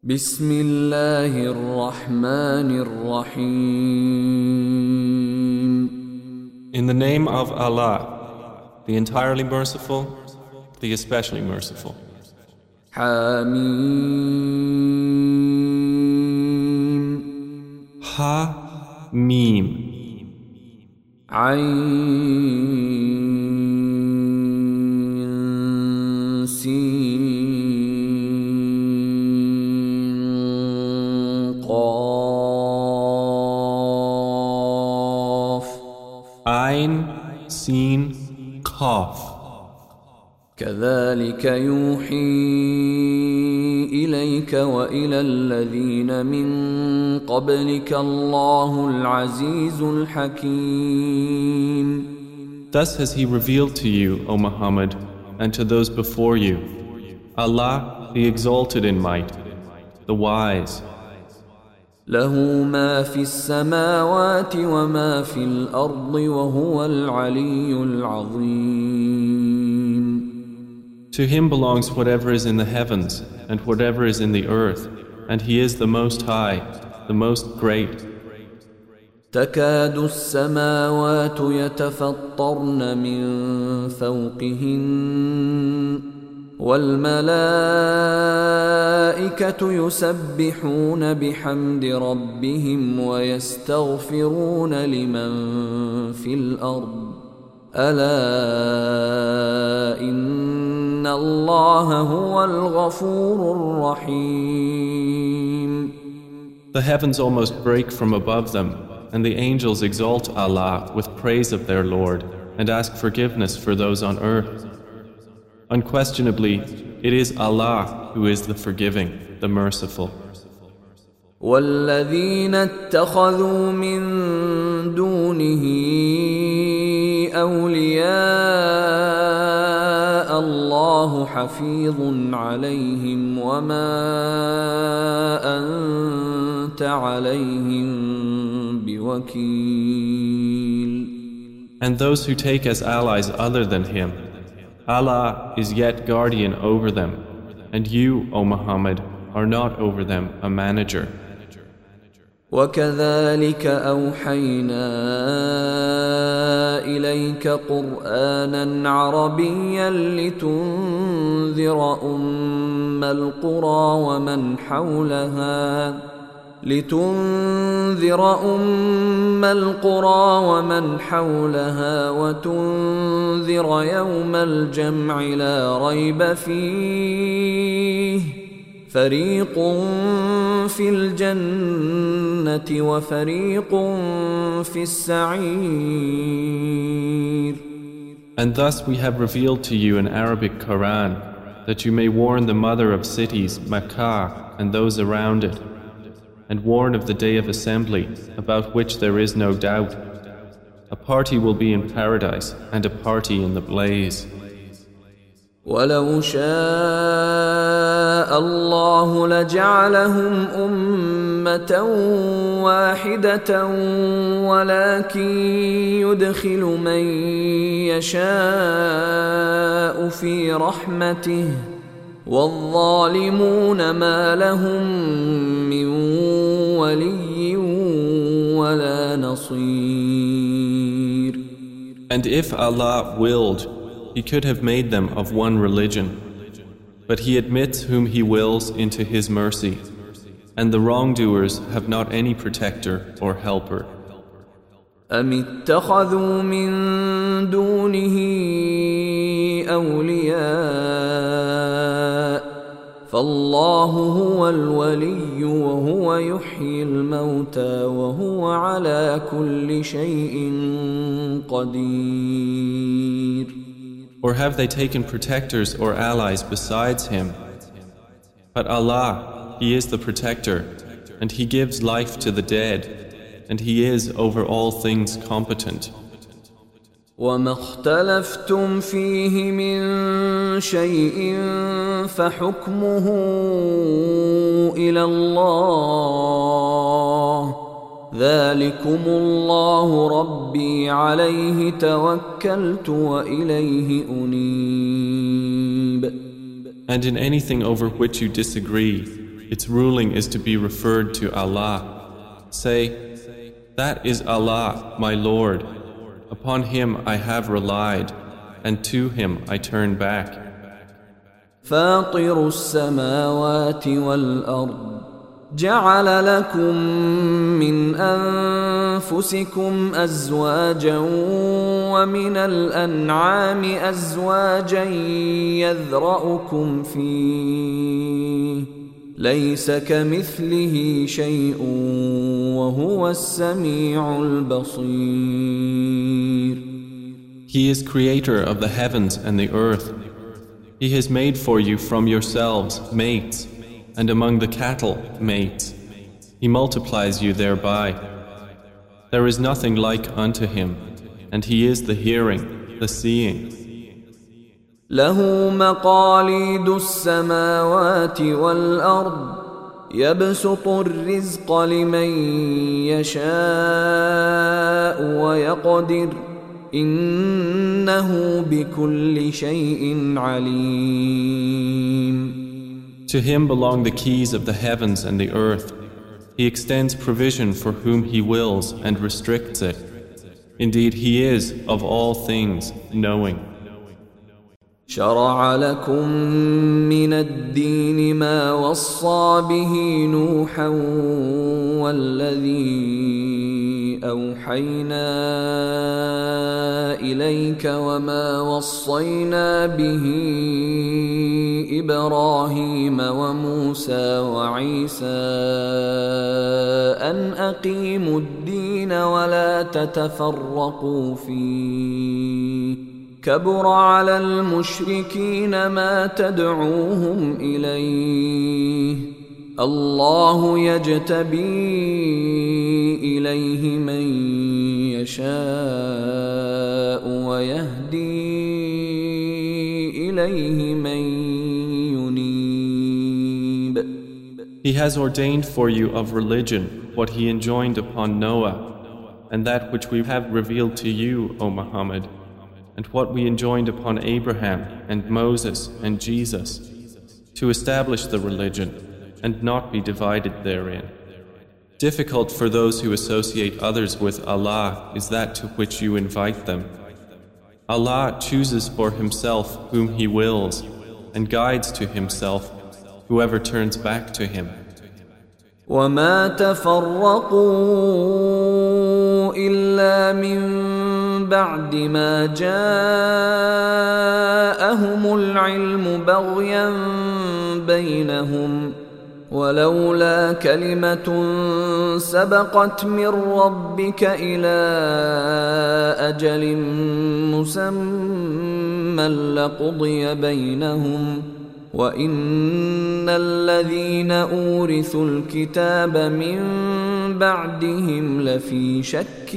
بسم الله الرحمن الرحيم. In the name of Allah, the entirely merciful, the especially merciful. حميم. Ha Mim. عين سين قاف. Ein Sin Kaf. كذلك يوحي إليك وإلى الذين من قبلك الله العزيز الحكيم. Thus has He revealed to you, O Muhammad, and to those before you, Allah, the exalted in might, the wise. له ما في السماوات وما في الأرض وهو العلي العظيم. To Him belongs whatever is in the heavens and whatever is in the earth, and He is the Most High, the Most Great. تكاد السماوات يتفطرن من فوقهن والملائكة يسبحون بحمد ربهم ويستغفرون لمن في الأرض ألا إن الله هو الغفور الرحيم. The heavens almost break from above them, and the angels exalt Allah with praise of their Lord and ask forgiveness for those on earth. Unquestionably, it is Allah who is the forgiving, the merciful. والذين اتخذوا من دونه أولياء الله حفيظ عليهم وما أنت عليهم بوكيل. And those who take as allies other than Him, Allah is yet guardian over them, and you, O Muhammad, are not over them a manager. وكذلك أوحينا إليك قرآنا عربيا لتنذر أم القرى ومن حولها وتنذر يوم الجمع لا ريب فيه فريق في الجنة وفريق في السعير. And thus we have revealed to you an Arabic Quran, that you may warn the mother of cities, Makkah, and those around it, and warn of the day of assembly, about which there is no doubt. A party will be in paradise, and a party in the blaze. ولو شاء الله لجعلهم أمة واحدة ولكن يدخل من يشاء في رحمته والظالمون ما لهم من ولي ولا نصير. And if Allah willed, He could have made them of one religion, but He admits whom He wills into His mercy, and the wrongdoers have not any protector or helper. أم اتخذوا من دونه أولياء فالله هو الولي وهو يحيي الموتى وهو على كل شيء قدير. Or have they taken protectors or allies besides Him? But Allah, He is the protector, and He gives life to the dead, and He is over all things competent. وما اختلفتم فيه من شيء فحكمه إلى الله ذلكم الله ربي عليه توكلت وإليه أنيب. And in anything over which you disagree, its ruling is to be referred to Allah. Say, that is Allah, my Lord. Upon Him I have relied, and to Him I turn back. فاطر السماوات والأرض جعل لكم من أنفسكم أزواجا ومن الأنعام أزواجا يذرأكم فيه ليس كمثله شيء وهو السميع البصير. He is creator of the heavens and the earth. He has made for you from yourselves mates, and among the cattle mates. He multiplies you thereby. There is nothing like unto Him, and He is the hearing, the seeing. له مقاليد السماوات والأرض يبسط الرزق لمن يشاء ويقدر إنه بكل شيء عليم. To Him belong the keys of the heavens and the earth. He extends provision for whom He wills and restricts it. Indeed, He is, of all things, knowing. شرع لكم من الدين ما وصى به نوحا والذي أوحينا إليك وما وصينا به إبراهيم وموسى وعيسى أن أقيموا الدين ولا تتفرقوا فيه كبر على المشركين ما تدعوهم إليه الله يجتبي إليه من يشاء ويهدي إليه من ينيب. He has ordained for you of religion what He enjoined upon Noah, and that which we have revealed to you, O Muhammad, and what we enjoined upon Abraham and Moses and Jesus, to establish the religion and not be divided therein. Difficult for those who associate others with Allah is that to which you invite them. Allah chooses for Himself whom He wills and guides to Himself whoever turns back to Him. وما تفرقوا إلا من بعد ما جاءهم العلم بغيا بينهم ولولا كلمة سبقت من ربك إلى أجل مسمى لقضي بينهم وإن الذين أورثوا الكتاب من بعدهم لفي شك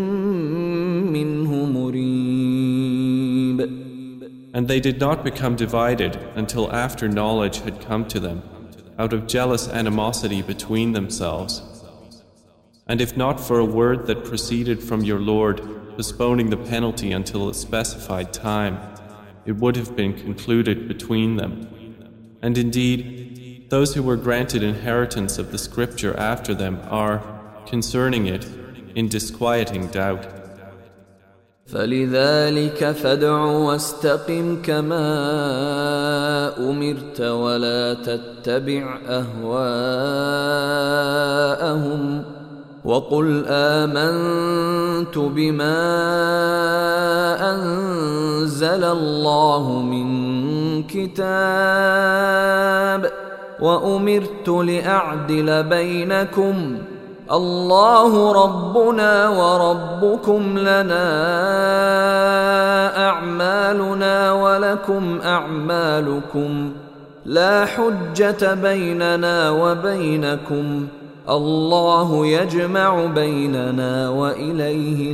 منه مريب. And they did not become divided until after knowledge had come to them, out of jealous animosity between themselves. And if not for a word that proceeded from your Lord, postponing the penalty until a specified time, it would have been concluded between them. And indeed, those who were granted inheritance of the scripture after them are, concerning it, in disquieting doubt. فلذلك فادع واستقم كما أمرت ولا تتبع أهواءهم وقل آمنت بما أنزل الله من كتاب وأمرت لأعدل بينكم الله ربنا وربكم لنا أعمالنا ولكم أعمالكم لا حجة بيننا وبينكم الله يجمع بيننا وإليه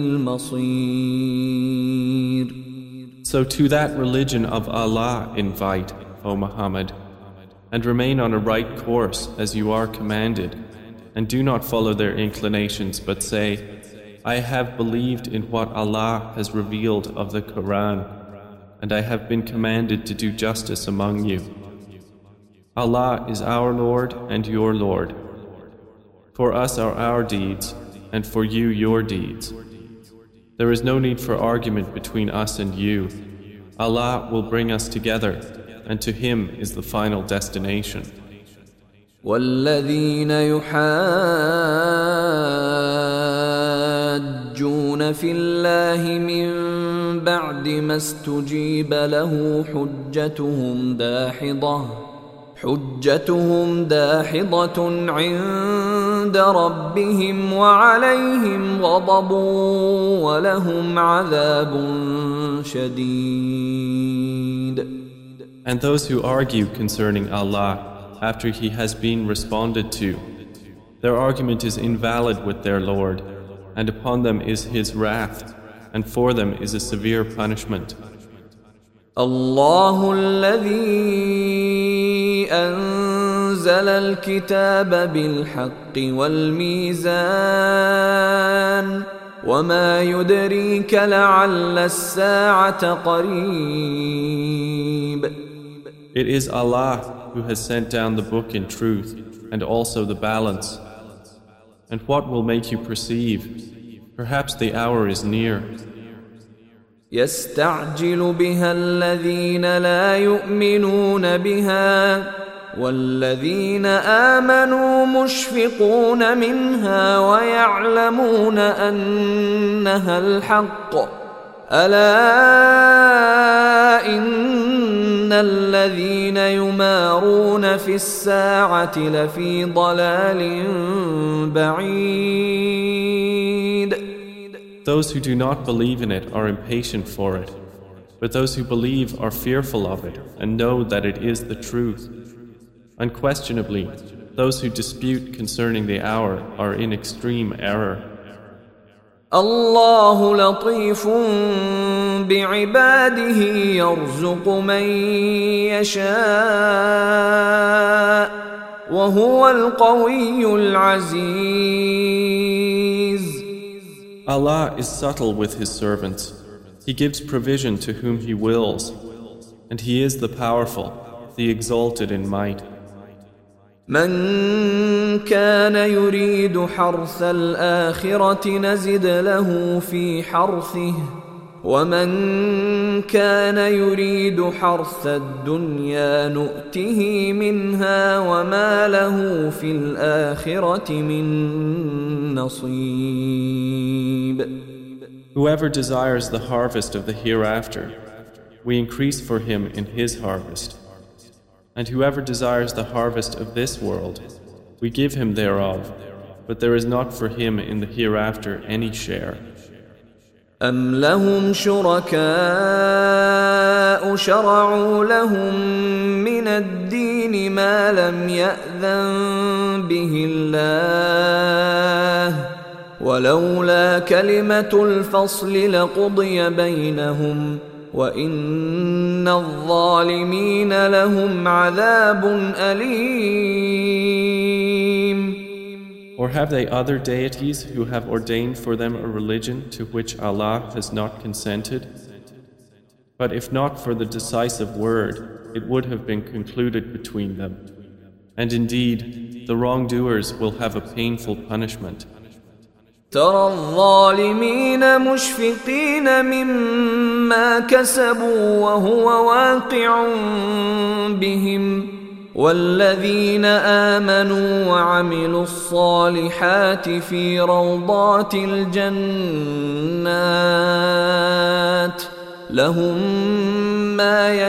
المصير. So to that religion of Allah invite, O Muhammad, and remain on a right course as you are commanded, and do not follow their inclinations, but say, I have believed in what Allah has revealed of the Quran, and I have been commanded to do justice among you. Allah is our Lord and your Lord. For us are our deeds, and for you your deeds. There is no need for argument between us and you. Allah will bring us together, and to Him is the final destination. والذين يحاجون في الله من بعد ما استجيب له حجتهم داحضة عند ربهم وعليهم غضب ولهم عذاب شديد. And those who argue concerning Allah after He has been responded to, their argument is invalid with their Lord, and upon them is His wrath, and for them is a severe punishment. الله الذي أنزل الكتاب بالحق والميزان وما يدريك لعل الساعة قريب. It is Allah who has sent down the book in truth and also the balance. And what will make you perceive? Perhaps the hour is near. يستعجل بها الذين لا يؤمنون بها والذين آمنوا مشفقون منها ويعلمون أنها الحق ألا إن الذين يمارون في الساعة لفي ضلال بعيد. Those who do not believe in it are impatient for it, but those who believe are fearful of it and know that it is the truth. Unquestionably, those who dispute concerning the hour are in extreme error. الله لطيف بعباده يرزق من يشاء وهو القوي العزيز. Allah is subtle with His servants. He gives provision to whom He wills, and He is the powerful, the exalted in might. من كان يريد حرث الآخرة نزد له في حرثه ومن كان يريد حرث الدنيا نؤته منها وما له في الآخرة من نصيب. Whoever desires the harvest of the hereafter, we increase for him in his harvest. And whoever desires the harvest of this world, we give him thereof, but there is not for him in the hereafter any share. أم لهم شركاء شرعوا لهم من الدين ما لم يأذن به الله ولولا كلمة الفصل لقضي بينهم وإن الظالمين لهم عذاب أليم. Or have they other deities who have ordained for them a religion to which Allah has not consented? But if not for the decisive word, it would have been concluded between them. And indeed, the wrongdoers will have a painful punishment. ترى الظالمين مشفقين مما كسبوا وهو واقع بهم والذين آمنوا وعملوا الصالحات في روضات الجنات لهم ما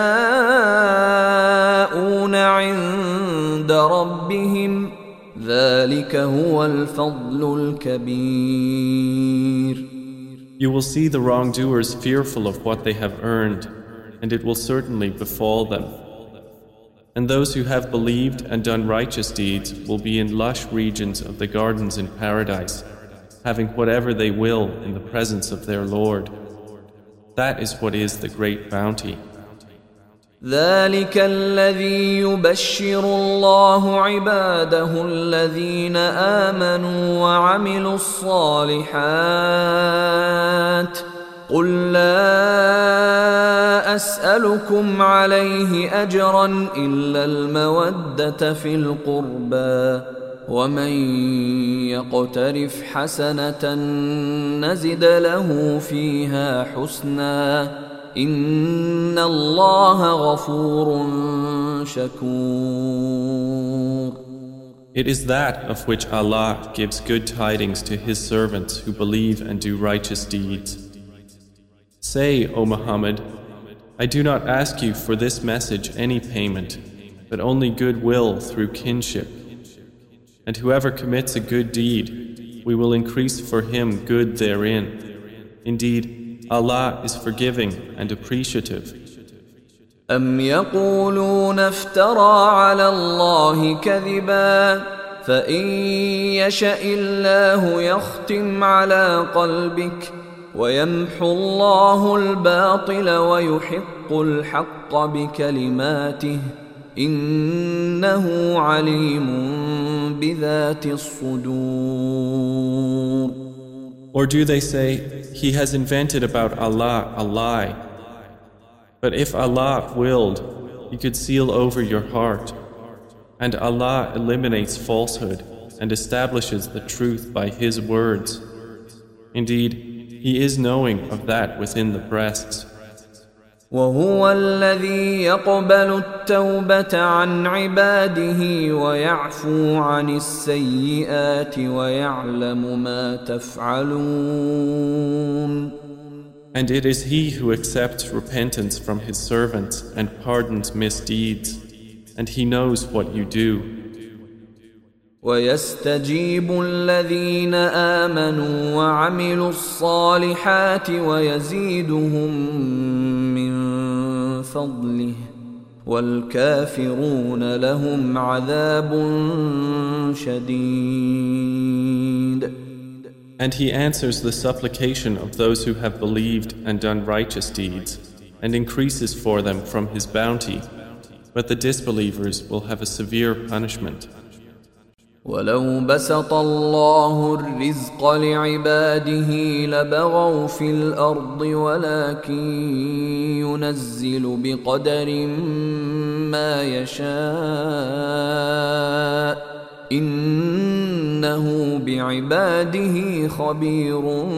يشاءون عند ربهم ذلك هو الفضل الكبير. You will see the wrongdoers fearful of what they have earned, and it will certainly befall them. And those who have believed and done righteous deeds will be in lush regions of the gardens in paradise, having whatever they will in the presence of their Lord. That is what is the great bounty. ذلك الذي يبشر الله عباده الذين آمنوا وعملوا الصالحات قل لا أسألكم عليه أجرا إلا المودة في القربى ومن يقترف حسنة نزد له فيها حسنا إن الله غفور شكور. It is that of which Allah gives good tidings to His servants who believe and do righteous deeds. Say, O Muhammad, I do not ask you for this message any payment, but only goodwill through kinship. And whoever commits a good deed, we will increase for him good therein. Indeed, Allah is forgiving and appreciative. أم يقولون افترى على الله كذبا فإن يشأ الله يختم على قلبك ويمحو الله الباطل ويحق الحق بكلماته إنه عليم بذات الصدور. Or do they say, he has invented about Allah a lie? But if Allah willed, He could seal over your heart. And Allah eliminates falsehood and establishes the truth by His words. Indeed, He is knowing of that within the breasts. وهو الذي يقبل التوبة عن عباده ويعفو عن السيئات ويعلم ما تفعلون. And it is He who accepts repentance from His servants and pardons misdeeds, and He knows what you do. ويستجيب الذين آمنوا وعملوا الصالحات ويزيدهم من فضله والكافرون لهم عذاب شديد. And He answers the supplication of those who have believed and done righteous deeds, and increases for them from His bounty, but the disbelievers will have a severe punishment. ولو بسط الله الرزق لعباده لبغوا في الأرض ولكن ينزل بقدر ما يشاء إنه بعباده خبير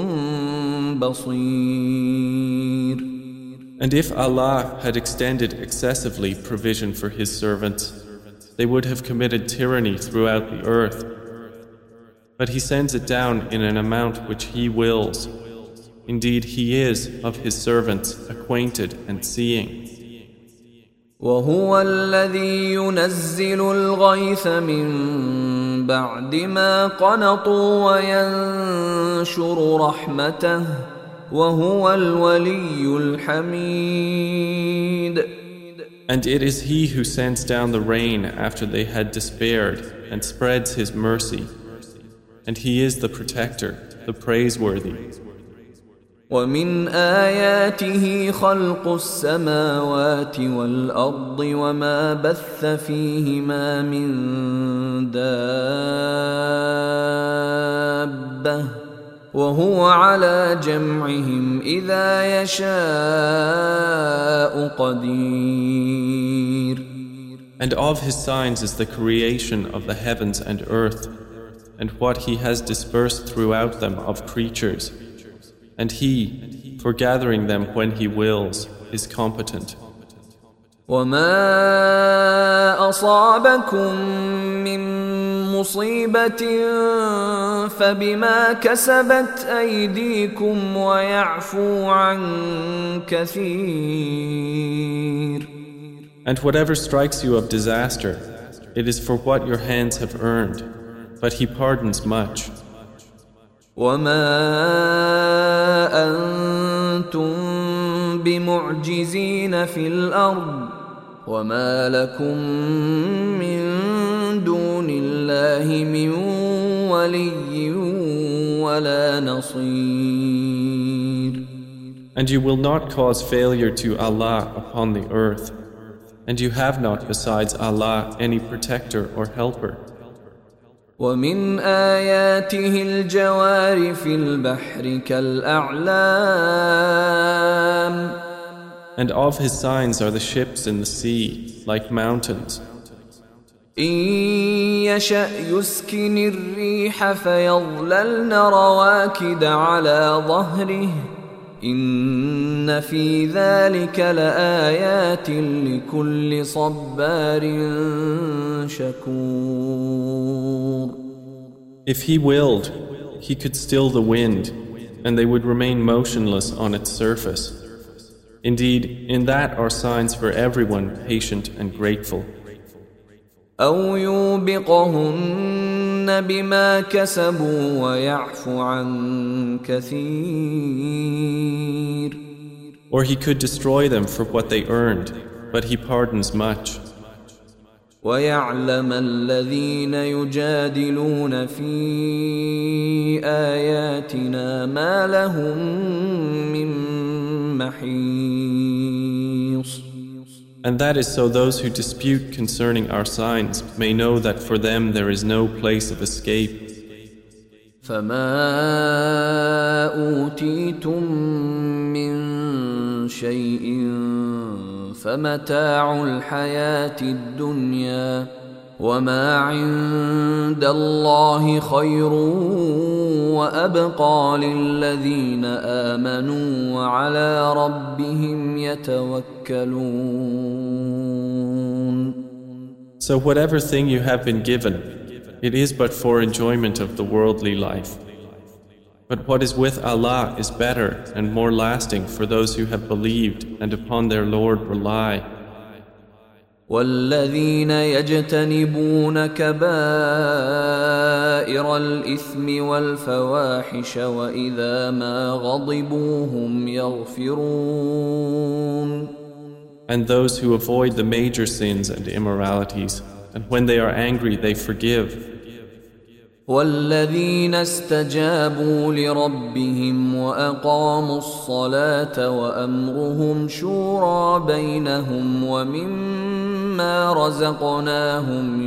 بصير. And if Allah had extended excessively provision for His servants, they would have committed tyranny throughout the earth. But He sends it down in an amount which He wills. Indeed, He is of His servants acquainted and seeing. وهو الذي ينزل الغيث من بعد ما قنطوا وينشر رحمته وهو الولي الحميد. And it is He who sends down the rain after they had despaired and spreads His mercy. And He is the protector, the praiseworthy. ومن آياته خلق السماوات والأرض وما بث فيهما من دابة وهو على جمعهم إذا يشاء قدير. And of His signs is the creation of the heavens and earth, and what He has dispersed throughout them of creatures. And He, for gathering them when He wills, is competent. وما أصابكم من مصيبة فبما كسبت أيديكم ويعفو عن كثير. And whatever strikes you of disaster, it is for what your hands have earned, but He pardons much. وما أنتم بمعجزين في الأرض وما لكم من دون الله من ولي ولا نصير. And you will not cause failure to Allah upon the earth, and you have not besides Allah any protector or helper. ومن آياته الجوار في البحر كالأعلام And of his signs are the ships in the sea, like mountains. إن يشأ يسكن الريح فيظللن رواكد على ظهره إن في ذلك لآيات لكل صبار شكور. If he willed, he could still the wind, and they would remain motionless on its surface. Indeed, in that are signs for everyone patient and grateful. أو يوبقهن بما كسبوا ويعفو عن كثير. Or he could destroy them for what they earned, but he pardons much. ويعلم الذين يجادلون في آياتنا ما لهم من محيص. And that is so those who dispute concerning our signs may know that for them there is no place of escape. فما أوتيتم من شيء فمتاع الحياة الدنيا وما عند الله خير وأبقى للذين آمنوا وعلى ربهم يتوكلون. So whatever thing you have been given, it is but for enjoyment of the worldly life. But what is with Allah is better and more lasting for those who have believed and upon their Lord rely. والذين يجتنبون كبائر الإثم والفواحش وإذا ما غضبوا هم يغفرون. And those who avoid the major sins and immoralities, and when they are angry they forgive. والذين استجابوا لربهم وأقاموا الصلاة وأمرهم شورى بينهم ومما رزقناهم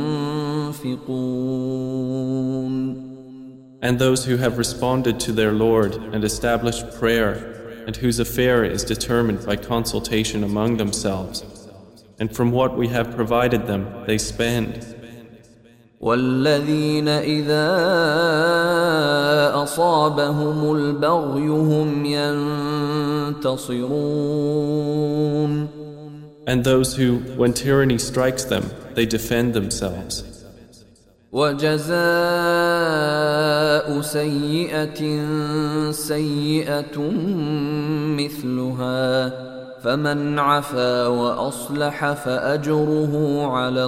ينفقون. And those who have responded to their Lord and established prayer, and whose affair is determined by consultation among themselves, and from what we have provided them they spend. والذين إذا أصابهم البغي هم ينتصرون. And those who, when tyranny strikes them, they defend themselves. وجزاء سيئة سيئة مثلها فمن عفا وأصلح فأجره على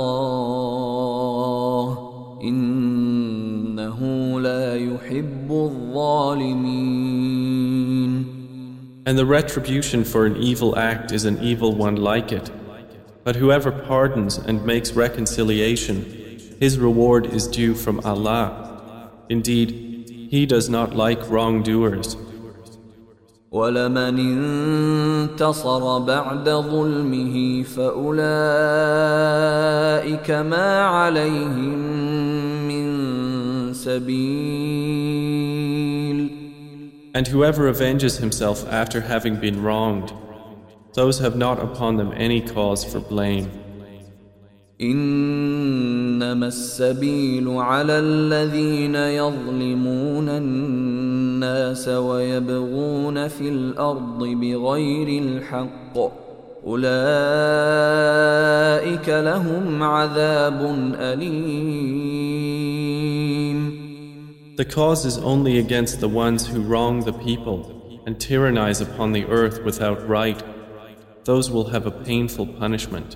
الله إنه لا يحب الظالمين. And the retribution for an evil act is an evil one like it. But whoever pardons and makes reconciliation, his reward is due from Allah. Indeed, He does not like wrongdoers. وَلَمَنِ انتصر بعد ظلمه فأولئك ما عليهم من سبيل. And whoever avenges himself after having been wronged, those have not upon them any cause for blame. إنما السبيل على الذين يظلمون الناس ويبغون في الأرض بغير الحق أولئك لهم عذاب أليم. The cause is only against the ones who wrong the people and tyrannize upon the earth without right. Those will have a painful punishment.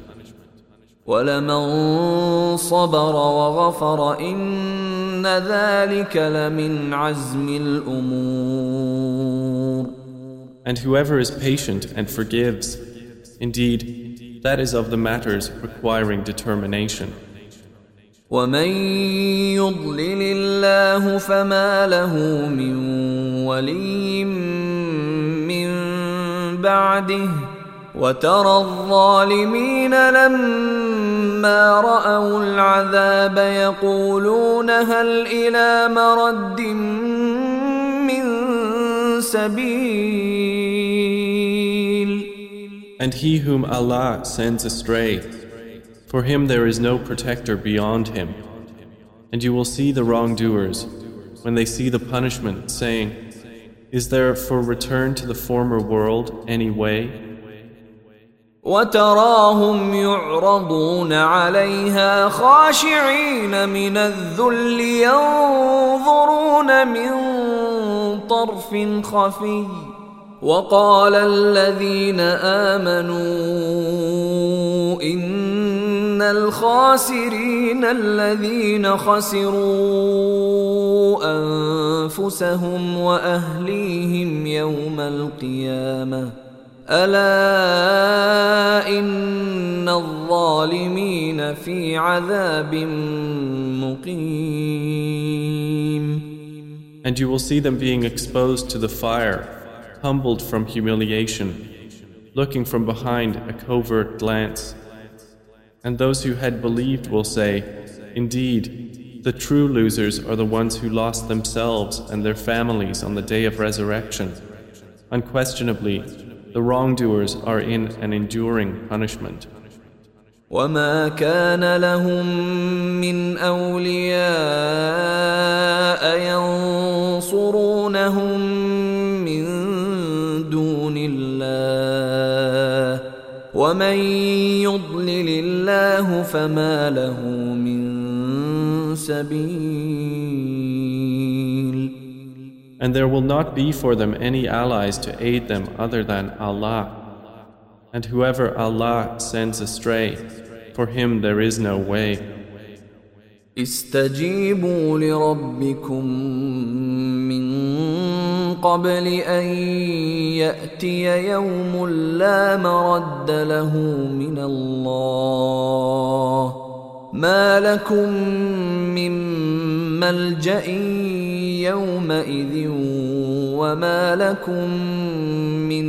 وَلَمَنْ صَبَرَ وَغَفَرَ إِنَّ ذَلِكَ لَمِنْ عَزْمِ الْأُمُورِ. And whoever is patient and forgives, indeed, that is of the matters requiring determination. وَمَنْ يُضْلِلِ اللَّهُ فَمَا لَهُ مِنْ وَلِيٍّ مِّنْ بَعْدِهِ وَتَرَى الظَّالِمِينَ لَمَّا رَأَوُا الْعَذَابَ يَقُولُونَ هَلْ إِلَى مَرَدٍّ مِّن سَبِيلٍ And he whom Allah sends astray, for him there is no protector beyond him. And you will see the wrongdoers, when they see the punishment, saying, Is there for return to the former world any way? وتراهم يعرضون عليها خاشعين من الذل ينظرون من طرف خفي وقال الذين آمنوا إن الخاسرين الذين خسروا أنفسهم وأهليهم يوم القيامة ألا إن الظالمين في عذاب مقيم. And you will see them being exposed to the fire, humbled from humiliation, looking from behind a covert glance. And those who had believed will say, Indeed, the true losers are the ones who lost themselves and their families on the day of resurrection. Unquestionably, the wrongdoers are in an enduring punishment. وما كان لهم من أولياء ينصرونهم من دون الله ومن يضلل الله فما له من سبيل. And there will not be for them any allies to aid them other than Allah. And whoever Allah sends astray, for him there is no way. استجيبوا لربكم من قبل أن يأتي يوم لا مرد له من الله ما لكم من ملجأ يومئذ وما لكم من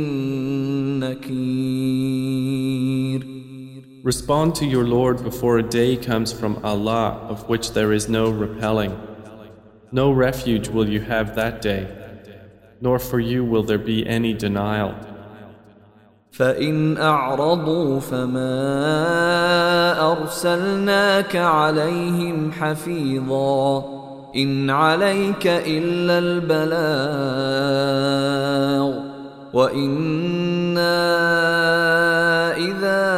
نكير. Respond to your Lord before a day comes from Allah of which there is no repelling. No refuge will you have that day, nor for you will there be any denial. فإن أعرضوا فما أرسلناك عليهم حفيظا إن عليك إلا البلاغ وإنا إذا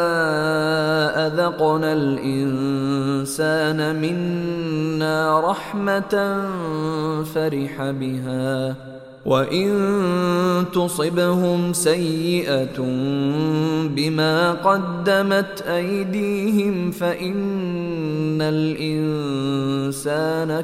أذقنا الإنسان منا رحمة فرح بها وإن تصبهم سيئة بما قدمت أيديهم فإن الإنسان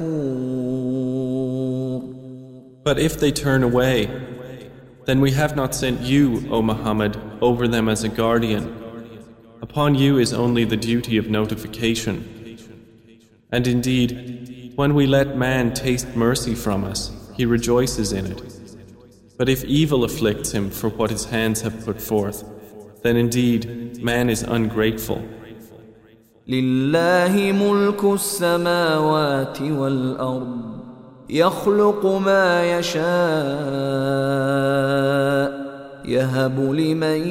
كفور. But if they turn away, then we have not sent you, O Muhammad, over them as a guardian. Upon you is only the duty of notification. And indeed, when we let man taste mercy from us, he rejoices in it. But if evil afflicts him for what his hands have put forth, then indeed man is ungrateful. لله ملك السماوات والأرض يخلق ما يشاء يهب لمن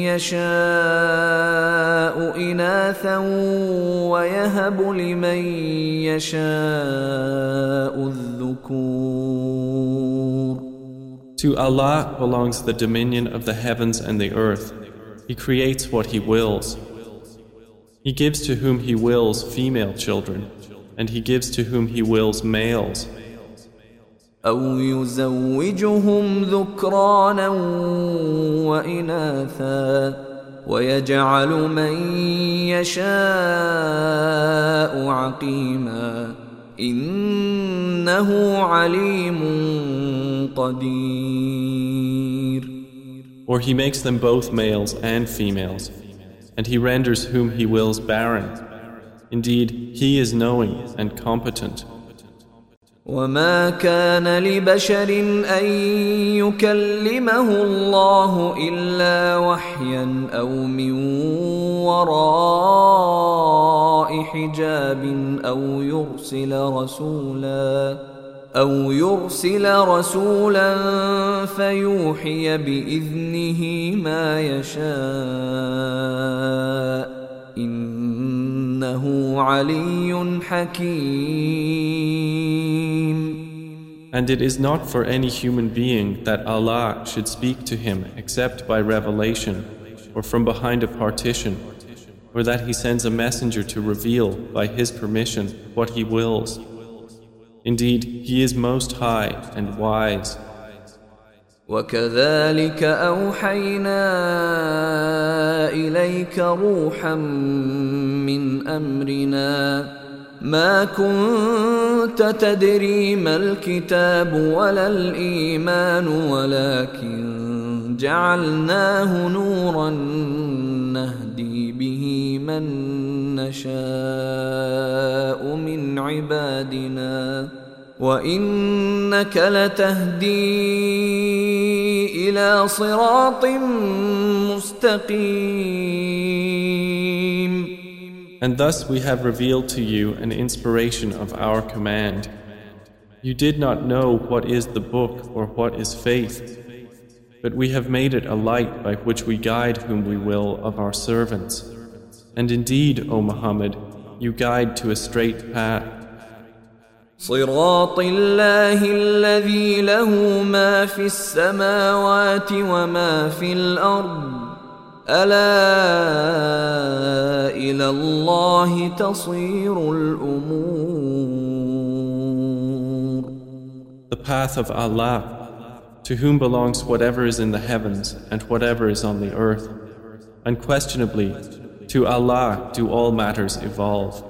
يشاء إناثا ويهب لمن يشاء الذكور. To Allah belongs the dominion of the heavens and the earth. He creates what He wills. He gives to whom He wills female children, and He gives to whom He wills males. أو يزوجهم ذكرانا وإناثا ويجعل من يشاء عقيما إنه عليم قدير. Or He makes them both males and females, and He renders whom He wills barren. Indeed, He is knowing and competent. وما كان لبشر أن يكلمه الله إلا وحيا أو من وراء حجاب أو أو يرسل رسولا فيوحي بإذنه ما يشاء إنه علي حكيم. And it is not for any human being that Allah should speak to him except by revelation or from behind a partition, or that He sends a messenger to reveal by His permission what He wills. Indeed, He is most high and wise. وكذلك أوحينا إليك روحا من أمرنا ما كنت تدري ما الكتاب ولا الإيمان ولكن جعلناه نورا نهدي به من نشاء من عبادنا وإنك لتهدي إلى صراط مستقيم. And thus we have revealed to you an inspiration of our command. You did not know what is the book or what is faith, but we have made it a light by which we guide whom we will of our servants. And indeed, O Muhammad, you guide to a straight path. صراط الله الذي له ما في السماوات وما في الأرض ألا إلى الله تصير الأمور. The path of Allah, to whom belongs whatever is in the heavens and whatever is on the earth. Unquestionably, to Allah do all matters evolve.